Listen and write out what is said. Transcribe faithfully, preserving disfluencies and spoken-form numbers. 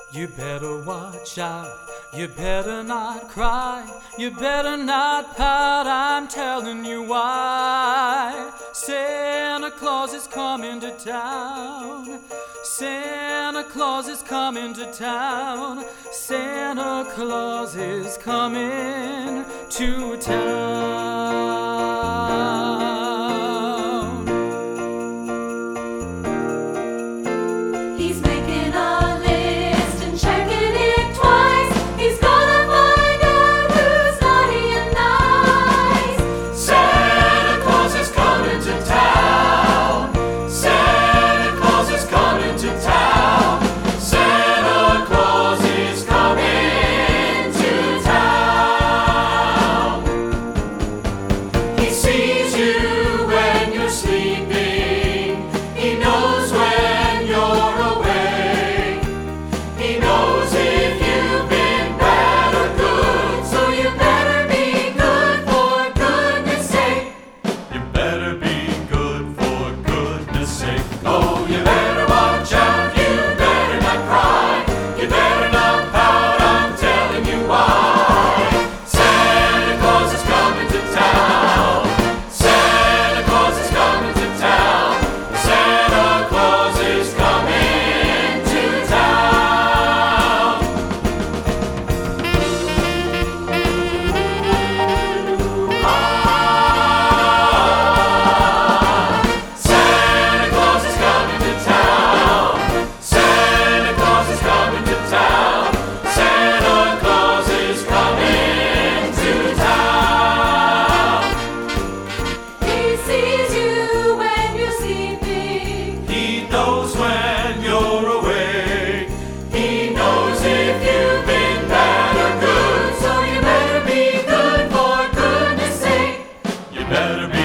You better watch out, you better not cry, you better not pout, I'm telling you why. Santa Claus is coming to town, Santa Claus is coming to town, Santa Claus is coming to town. He's making a list and checking it twice. He's gonna find out who's naughty and nice. Santa Claus is coming to town. Santa Claus is coming to town. Santa Claus is coming to town. He sees you when you're sleeping. He knows when you're awake. He knows if you've been bad or good. So you better be good for goodness sake. You better be good for goodness sake. Oh, you better watch out. You better not cry. You better not pout. I'm telling you why. Santa Claus is coming to town. Santa Claus is coming to town. Santa Claus is coming to town. Santa Claus is coming to town. Santa Claus is coming to town. Santa Claus is coming to town. He sees you when you're sleeping. He knows when you're awake. He knows if you've been bad or good. So you better be good for goodness sake. You better be